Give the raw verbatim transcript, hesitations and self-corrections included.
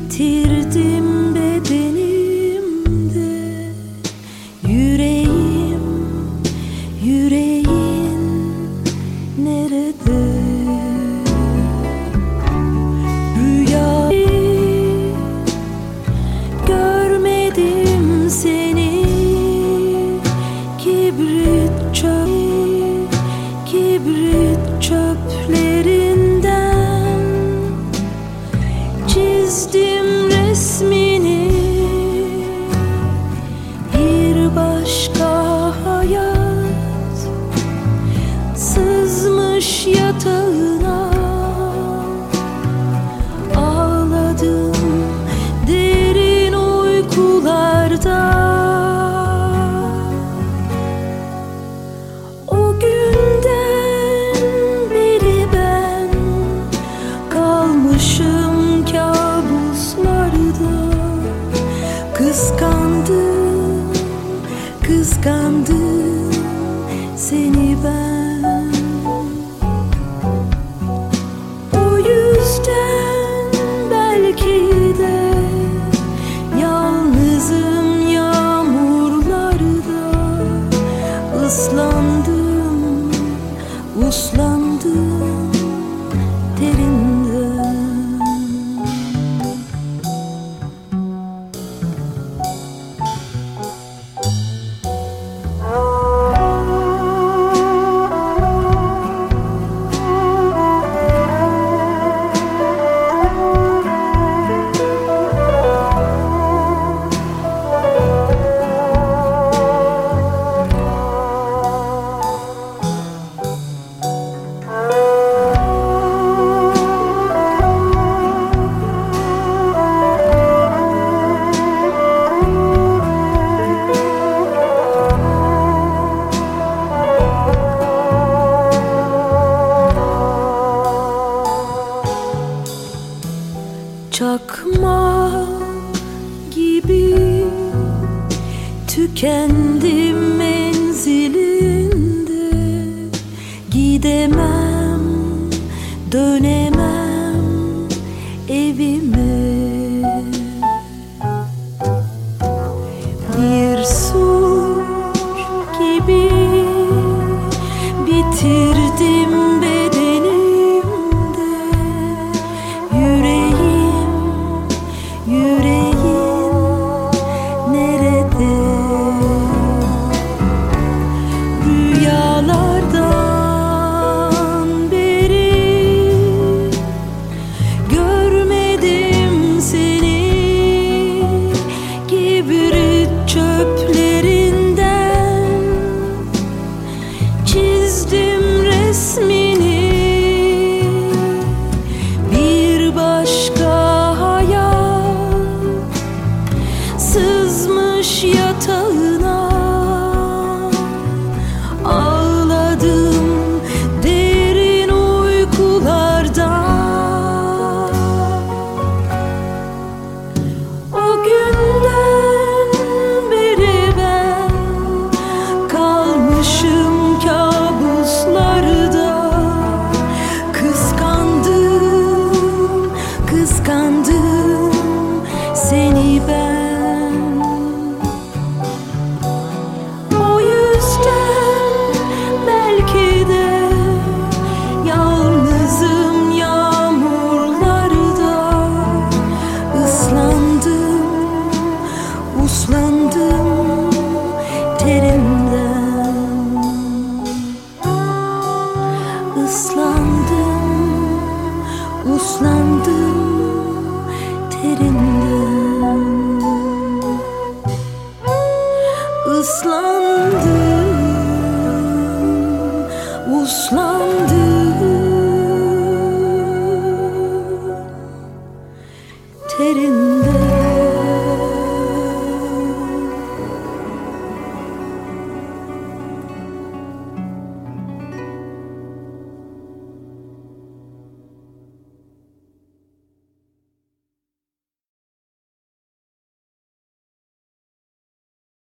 Bitirdim bedenimde, yüreğim, yüreğin nerede? Rüya görmedim seni, kibrit çöp, kibrit çöplerinden çizdim resmini. Bir başka hayat sızmış yatağına, ağladım derin uykularda. O günden beri ben kalmışım kabuslarda. Kıskandım, kıskandım seni ben. O yüzden belki de yalnızım yağmurlarda. Islandım, uslandım terinden. Çakmak gibi tükendim menzilinde. Gidemem, dönemem evime. Bir sur gibi bitirdim bedenimde, yüreğim, yüreğin nerede? Rüyalardan beri görmedim seni, kibrit çöplerinden çizdim resmini. Bir başka hayat sızmış yatağına, ağladım derin uykularda. O günden beri ben kalmışım kabuslarda. Kıskandım, kıskandım seni ben. O yüzden belki de yalnızım yağmurlarda. Islandım, uslandım terinden. Islandım, uslandım terinden. Islandım, uslandım